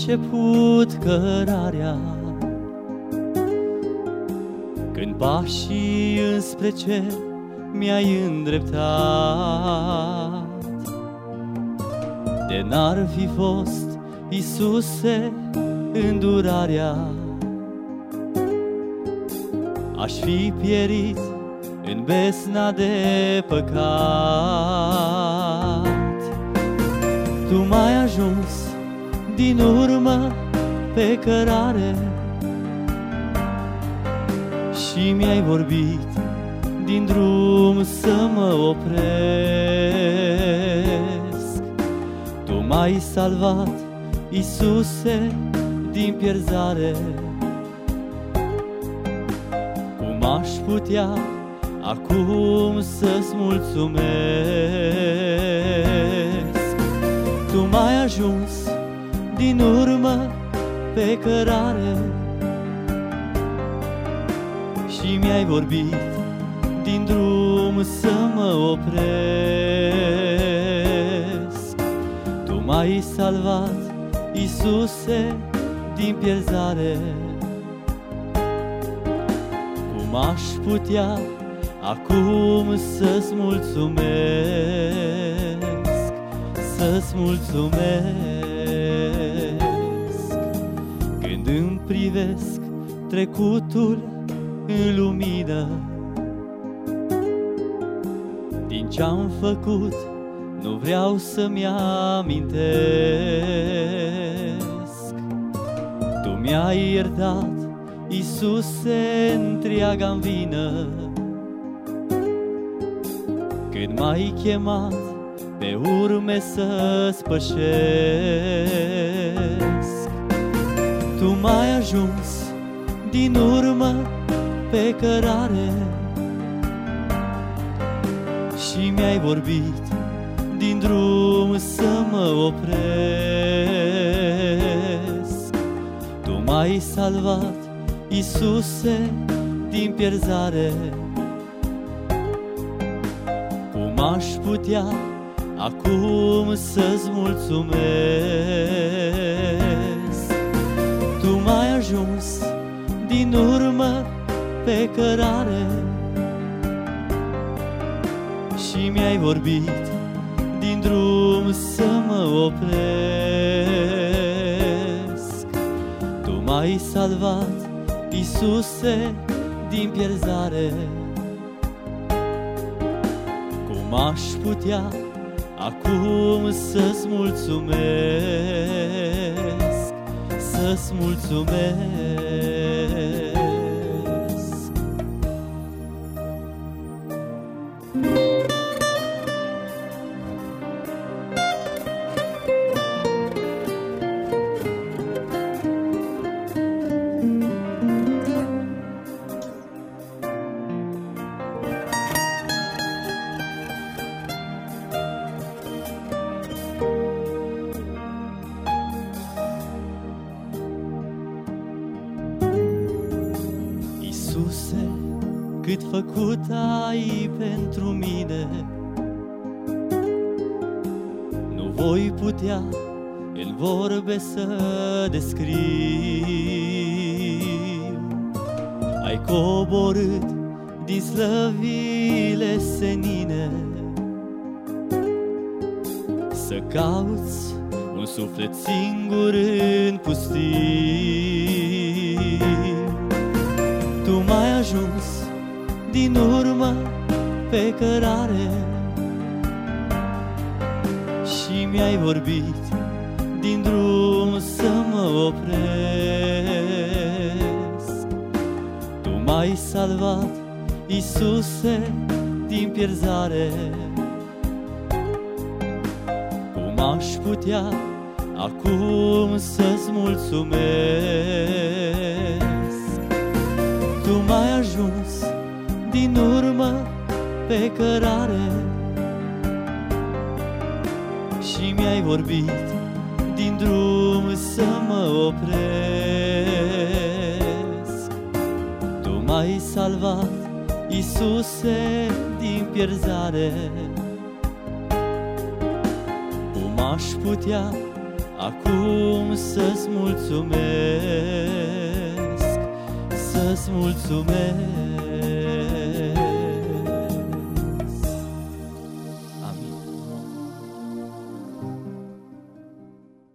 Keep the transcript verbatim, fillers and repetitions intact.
început cărarea, când pașii înspre cer mi-ai îndreptat. De n-ar fi fost, Iisuse, îndurarea, aș fi pierit în besna de păcat. Tu m-ai ajuns din urmă pe cărare și mi-ai vorbit din drum să mă opresc. Tu m-ai salvat, Iisuse, din pierzare. Cum aș putea acum să-ți mulțumesc? Tu m-ai ajuns din urmă pe cărare și mi-ai vorbit din drum să mă opresc. Tu m-ai salvat, Iisuse, din pierzare. Cum aș putea acum să-ți mulțumesc, să-ți mulțumesc? Când îmi privesc trecutul în lumină, din ce-am făcut nu vreau să-mi amintesc. Tu mi-ai iertat, Iisuse, întreaga-mi vină, când m-ai chemat pe urme să-ți pășesc. Tu m-ai ajuns din urmă pe cărare și mi-ai vorbit din drum să mă opresc. Tu m-ai salvat, Iisuse, din pierzare. Cum aș putea acum să-ți mulțumesc? Tu m-ai ajuns din urmă pe cărare și mi-ai vorbit din drum să mă opresc. Tu m-ai salvat, Iisuse, din pierzare. Cum aș putea acum să-ți mulțumesc, să-ți mulțumesc? Iisuse, cât făcut ai pentru mine, nu voi putea în vorbe să descriu. Ai coborât din slăvile senine să cauți un suflet singur în pustiu. Tu m-ai ajuns din urmă pe cărare și mi-ai vorbit din drum să mă opresc. Tu m-ai salvat, Iisuse, din pierzare. Cum aș putea acum să-ți mulțumesc? Tu m-ai ajuns din urmă pe cărare și mi-ai vorbit din drum să mă opresc. Tu m-ai salvat, Iisuse, din pierzare. Cum aș putea acum să-ți mulțumesc, să-ți mulțumesc.